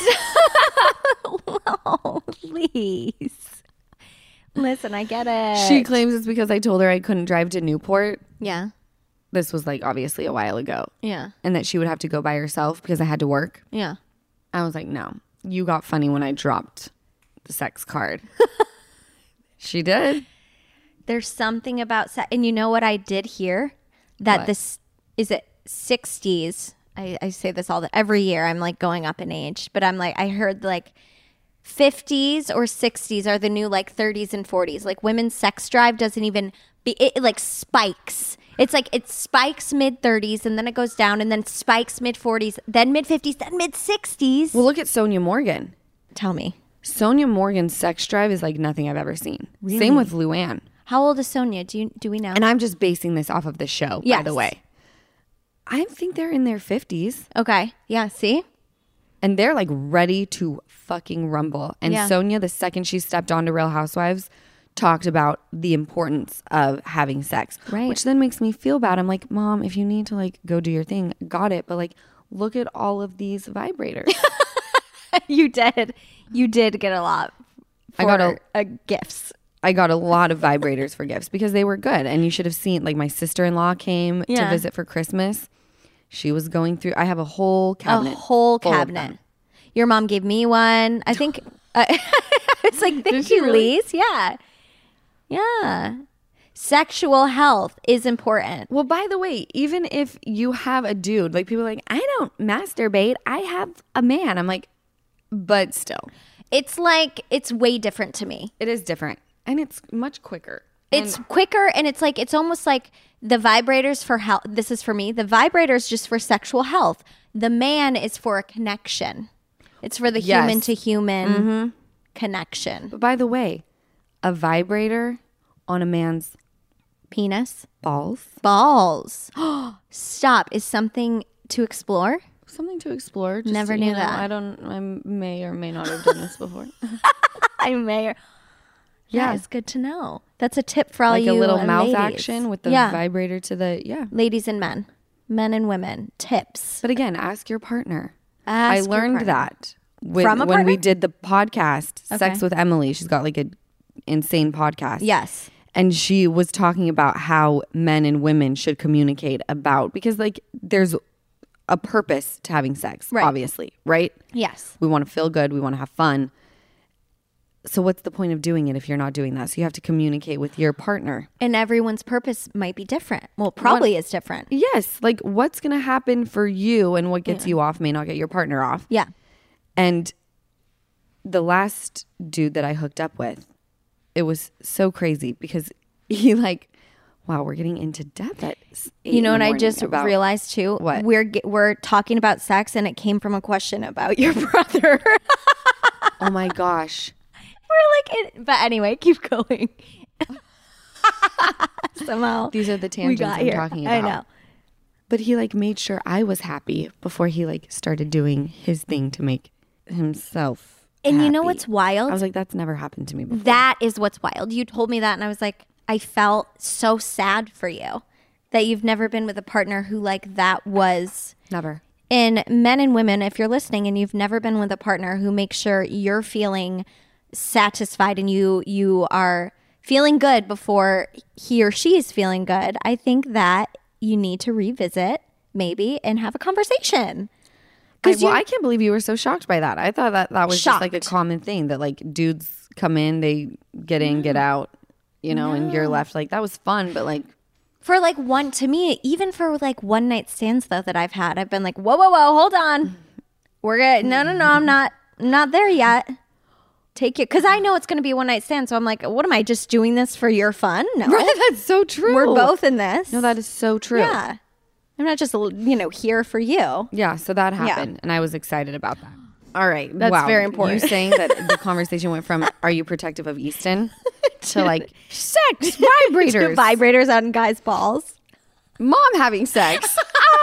Oh, please. Listen, I get it. She claims it's because I told her I couldn't drive to Newport. Yeah. This was like obviously a while ago. Yeah. And that she would have to go by herself because I had to work. Yeah. I was like, no, you got funny when I dropped the sex card. She did. There's something about sex. And you know what I did hear? That What? this is it sixties. I, I say this all the every year. I'm like going up in age, but I'm like, I heard like fifties or sixties are the new like thirties and forties. Like women's sex drive doesn't even be, it, it like spikes. It's like it spikes mid thirties and then it goes down and then spikes mid forties, then mid fifties, then mid sixties. Well, look at Sonia Morgan. Tell me. Sonia Morgan's sex drive is like nothing I've ever seen. Really? Same with Luann. How old is Sonia? Do you do we know? And I'm just basing this off of the show, by Yes. the way. I think they're in their fifties. Okay. Yeah, see? And they're like ready to fucking rumble. And Yeah. Sonia, the second she stepped onto Real Housewives, talked about the importance of having sex. Right. Which then makes me feel bad. I'm like, Mom, if you need to like go do your thing, got it. But like, look at all of these vibrators. You did. You did get a lot. I got a- for, uh, gifts. I got a lot of vibrators for gifts because they were good. And you should have seen, like, my sister-in-law came to Yeah. visit for Christmas. She was going through, I have a whole cabinet. A whole full of cabinet. them. Your mom gave me one. I think uh, it's like, thank she you, really? Lise. Yeah. Yeah. Sexual health is important. Well, by the way, even if you have a dude, like people are like, I don't masturbate. I have a man. I'm like, but still, It's like, it's way different to me. it is different. And it's much quicker. It's quicker and it's like, it's almost like the vibrators for health. This is for me. The vibrators just for sexual health. The man is for a connection. It's for the Yes. human to human connection. But by the way, a vibrator on a man's Penis. balls, Balls. Stop. Is something to explore? something to explore. Just Never to, knew you know, that. I don't, I may or may not have done this before. I may. Or, yeah, Yeah. it's good to know. That's a tip for all Like you a little uh, mouth ladies. action with the yeah. vibrator to the, yeah. Ladies and men, men and women, tips. But again, ask your partner. Ask I your learned partner. that with, From a when we partner? did the podcast, Sex Okay. with Emily. She's got like a insane podcast. Yes. And she was talking about how men and women should communicate about, because like there's a purpose to having sex, Right. obviously, right? Yes. We want to feel good. We want to have fun. So what's the point of doing it if you're not doing that? So you have to communicate with your partner. And everyone's purpose might be different. Well, probably is different. Yes. Like what's going to happen for you and what gets you off may not get your partner off. Yeah. And the last dude that I hooked up with, it was so crazy because he like, wow, we're getting into depth at eight You know in what the I morning just about- realized too? What? We're ge- we're talking about sex and it came from a question about your brother. Oh my gosh. We're like, it, but anyway, keep going. Somehow These are the we tangents got I'm here. talking about. I know. But he like made sure I was happy before he like started doing his thing to make himself And you know happy. what's wild? I was like, that's never happened to me before. That is what's wild. You told me that, and I was like, I felt so sad for you that you've never been with a partner who like that was. Never. And men and women, if you're listening and you've never been with a partner who makes sure you're feeling satisfied and you you are feeling good before he or she is feeling good, I think that you need to revisit maybe and have a conversation. I, Because well, I can't believe you were so shocked by that. I thought that that was just like a Shocked. common thing that like dudes come in, they get in, get out. you know, and you're left like, that was fun, but like, For like one, to me, even for like one night stands though that I've had, I've been like, whoa, whoa, whoa, hold on. We're good. No, no, no, I'm not, not there yet. Take it. Because I know it's going to be a one night stand. So I'm like, what am I just doing this for your fun? No. right, that's so true. We're both in this. No, that is so true. Yeah. I'm not just, you know, here for you. Yeah, so that happened, and I was excited about that. All right. That's wow. very important. You saying that the conversation went from, are you protective of Easton, to like, sex, vibrators. Vibrators on guys' balls. Mom having sex.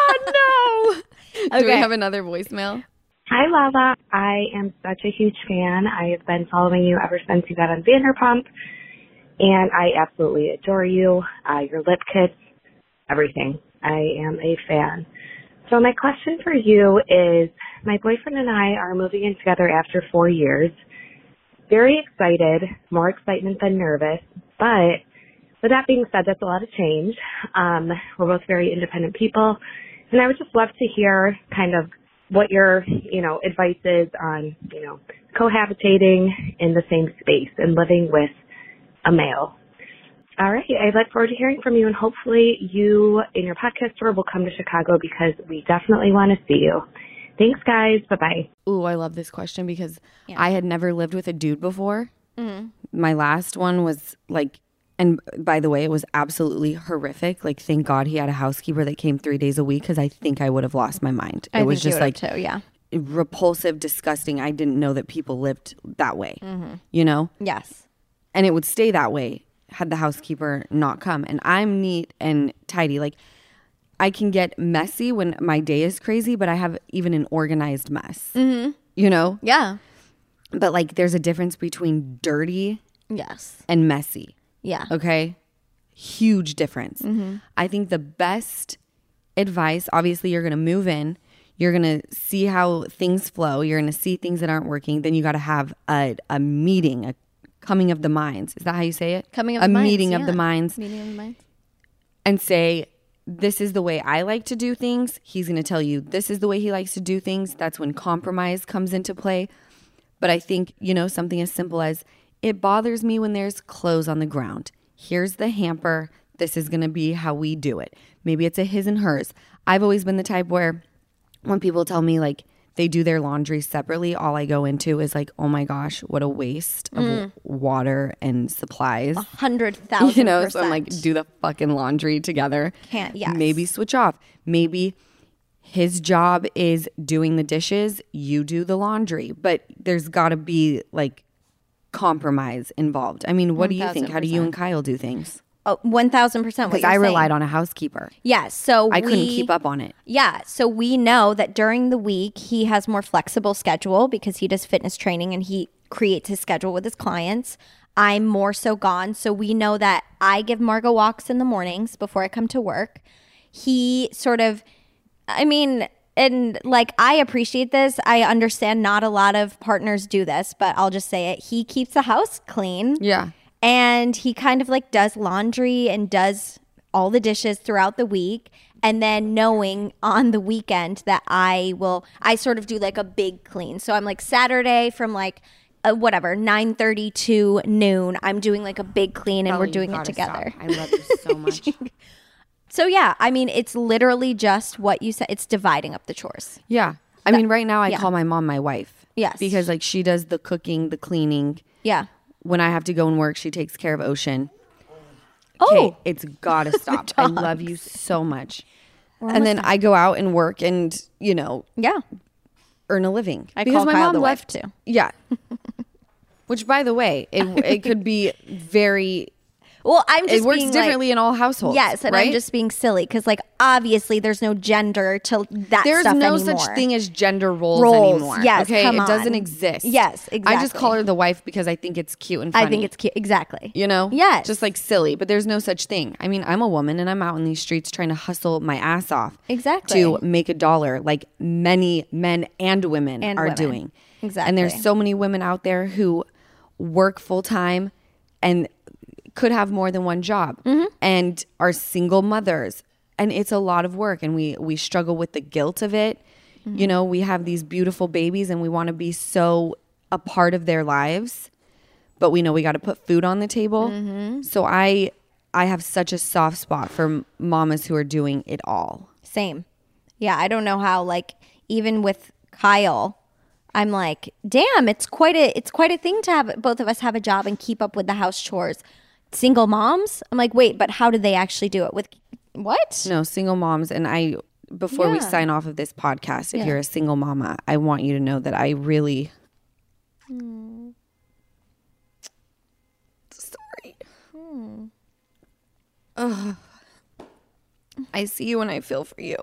Oh, no. Do we Okay. have another voicemail? Hi, Lala. I am such a huge fan. I have been following you ever since you got on Vanderpump, and I absolutely adore you, uh, your lip kits, everything. I am a fan. So my question for you is, my boyfriend and I are moving in together after four years. Very excited, more excitement than nervous, but with that being said, that's a lot of change. Um, we're both very independent people, and I would just love to hear kind of what your, you know, advice is on, you know, cohabitating in the same space and living with a male. All right. I look forward to hearing from you, and hopefully you and your podcast tour will come to Chicago because we definitely want to see you. Thanks, guys. Bye-bye. Ooh, I love this question because I had never lived with a dude before. Mm-hmm. My last one was like, and by the way, it was absolutely horrific. Like, thank God he had a housekeeper that came three days a week because I think I would have lost my mind. It I was think you just would like have too, yeah. repulsive, disgusting. I didn't know that people lived that way, you know? Yes. And it would stay that way had the housekeeper not come. And I'm neat and tidy. Like, I can get messy when my day is crazy, but I have even an organized mess, mm-hmm. you know? Yeah. But like, there's a difference between dirty Yes. and messy. Yeah. Okay? Huge difference. Mm-hmm. I think the best advice, obviously, you're going to move in. You're going to see how things flow. You're going to see things that aren't working. Then you got to have a, a meeting, a coming of the minds. Is that how you say it? Coming of a the minds, meeting of yeah. the minds. Meeting of the minds. And say, this is the way I like to do things. He's going to tell you this is the way he likes to do things. That's when compromise comes into play. But I think, you know, something as simple as, it bothers me when there's clothes on the ground. Here's the hamper. This is going to be how we do it. Maybe it's a his and hers. I've always been the type where when people tell me like they do their laundry separately, all I go into is like, oh my gosh, what a waste of Mm. water and supplies. A hundred thousand You know, percent. so I'm like, do the fucking laundry together. Can't, yes. Maybe switch off. Maybe his job is doing the dishes, you do the laundry. But there's got to be like compromise involved. I mean, what do you think? How do you and Kyle do things? Oh, one thousand percent. Because I relied on a housekeeper. Yeah, so I couldn't we- keep up on it. Yeah, so we know that during the week he has more flexible schedule because he does fitness training and he creates his schedule with his clients. I'm more so gone, so we know that I give Margot walks in the mornings before I come to work. He sort of, I mean, and like I appreciate this. I understand not a lot of partners do this, but I'll just say it. He keeps the house clean. Yeah. And he kind of like does laundry and does all the dishes throughout the week. And then knowing on the weekend that I will, I sort of do like a big clean. So I'm like Saturday from like uh, whatever, nine thirty to noon, I'm doing like a big clean and Ellie, we're you doing it gotta together. stop. I love you so much. So yeah, I mean, it's literally just what you said. It's dividing up the chores. Yeah. I mean, right now I yeah. call my mom my wife. Yes. Because like she does the cooking, the cleaning. Yeah. When I have to go and work, she takes care of Ocean. Oh. Okay, it's gotta stop. I love you so much. And then I go out and work and, you know, Yeah. earn a living. I because call my Kyle mom the wife, left too. Yeah. Which, by the way, it it could be very. Well, I'm just It works being, differently like, in all households. Yes, and right? I'm just being silly because, like, obviously, there's no gender to that There's stuff no anymore. such thing as gender roles, Roles, anymore. yes, okay, come it doesn't on. exist. Yes, I just exactly. call her the wife because I think it's cute and funny. I think it's cute. Exactly. You know? Yes. Just like silly, but there's no such thing. I mean, I'm a woman and I'm out in these streets trying to hustle my ass off. Exactly. To make a dollar like many men and women And are women. doing. Exactly. And there's so many women out there who work full time and could have more than one job Mm-hmm. and are single mothers. And it's a lot of work and we we struggle with the guilt of it. Mm-hmm. You know, we have these beautiful babies and we want to be so a part of their lives. but we know we got to put food on the table. Mm-hmm. So I I have such a soft spot for mamas who are doing it all. Same. Yeah, I don't know how, like, even with Kyle, I'm like, damn, it's quite a it's quite a thing to have both of us have a job and keep up with the house chores. Single moms? I'm like, wait, but how do they actually do it? With what? No, single moms. And I, before we Yeah. sign off of this podcast, if Yeah. you're a single mama, I want you to know that I really... Hmm. Sorry. Hmm. Ugh. I see you and I feel for you.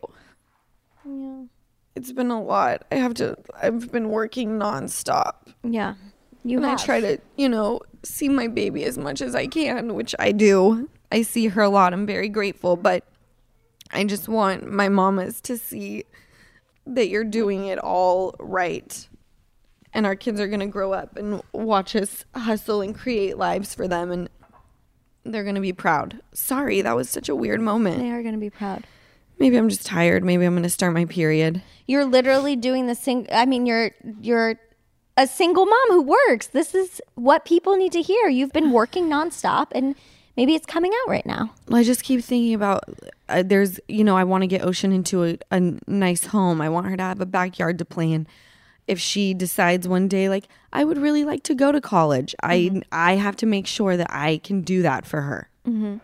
Yeah. It's been a lot. I have to, I've been working nonstop. Yeah. You and have. I try to, you know, see my baby as much as I can, which I do. I see her a lot. I'm very grateful, but I just want my mamas to see that you're doing it all right. And our kids are going to grow up and watch us hustle and create lives for them. And they're going to be proud. Sorry, that was such a weird moment. They are going to be proud. Maybe I'm just tired. Maybe I'm going to start my period. You're literally doing the sing. I mean, you're you're a single mom who works. This is what people need to hear. You've been working nonstop, and maybe it's coming out right now. Well, I just keep thinking about uh, there's, you know, I want to get Ocean into a, a nice home. I want her to have a backyard to play in. If she decides one day, like, I would really like to go to college, mm-hmm. I I have to make sure that I can do that for her. Mm-hmm.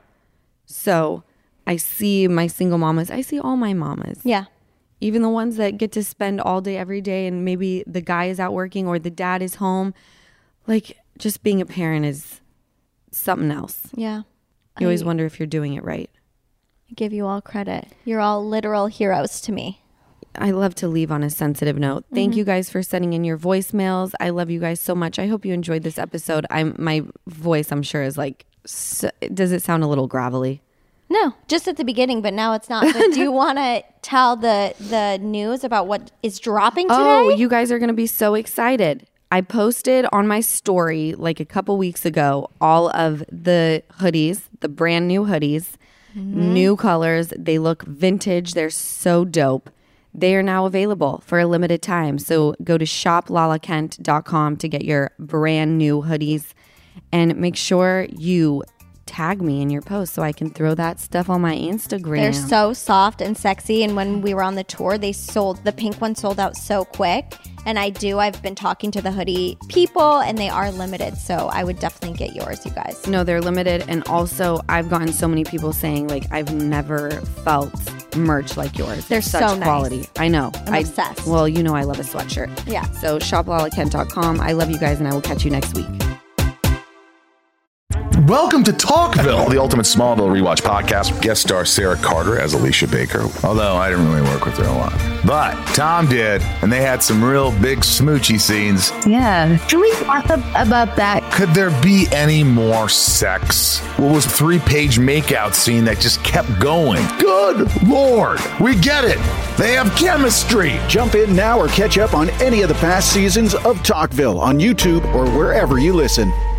So I see my single mamas. I see all my mamas. Yeah. Even the ones that get to spend all day every day and maybe the guy is out working or the dad is home. Like, just being a parent is something else. Yeah. You always I, wonder if you're doing it right. I give you all credit. You're all literal heroes to me. I love to leave on a sensitive note. Thank mm-hmm. you guys for sending in your voicemails. I love you guys so much. I hope you enjoyed this episode. I'm my voice, I'm sure, is like, so, does it sound a little gravelly? No, just at the beginning, but now it's not. But do you want to tell the the news about what is dropping today? Oh, you guys are going to be so excited. I posted on my story like a couple weeks ago all of the hoodies, the brand new hoodies, mm-hmm. new colors. They look vintage. They're so dope. They are now available for a limited time. So go to shop lala kent dot com to get your brand new hoodies and make sure you tag me in your post so I can throw that stuff on my Instagram. They're so soft and sexy. And when we were on the tour, they sold, the pink one sold out so quick. And I do, I've been talking to the hoodie people and they are limited. So I would definitely get yours, you guys. No, they're limited. And also I've gotten so many people saying like, I've never felt merch like yours. They're such so nice. Quality. I know. I'm I, obsessed. Well, you know I love a sweatshirt. Yeah. So shop lala kent dot com. I love you guys and I will catch you next week. Welcome to Talkville, the ultimate Smallville rewatch podcast. Guest star Sarah Carter as Alicia Baker. Although I didn't really work with her a lot. But Tom did, and they had some real big smoochy scenes. Yeah. Can we talk about that? Could there be any more sex? What was a three-page makeout scene that just kept going? Good Lord. We get it. They have chemistry. Jump in now or catch up on any of the past seasons of Talkville on YouTube or wherever you listen.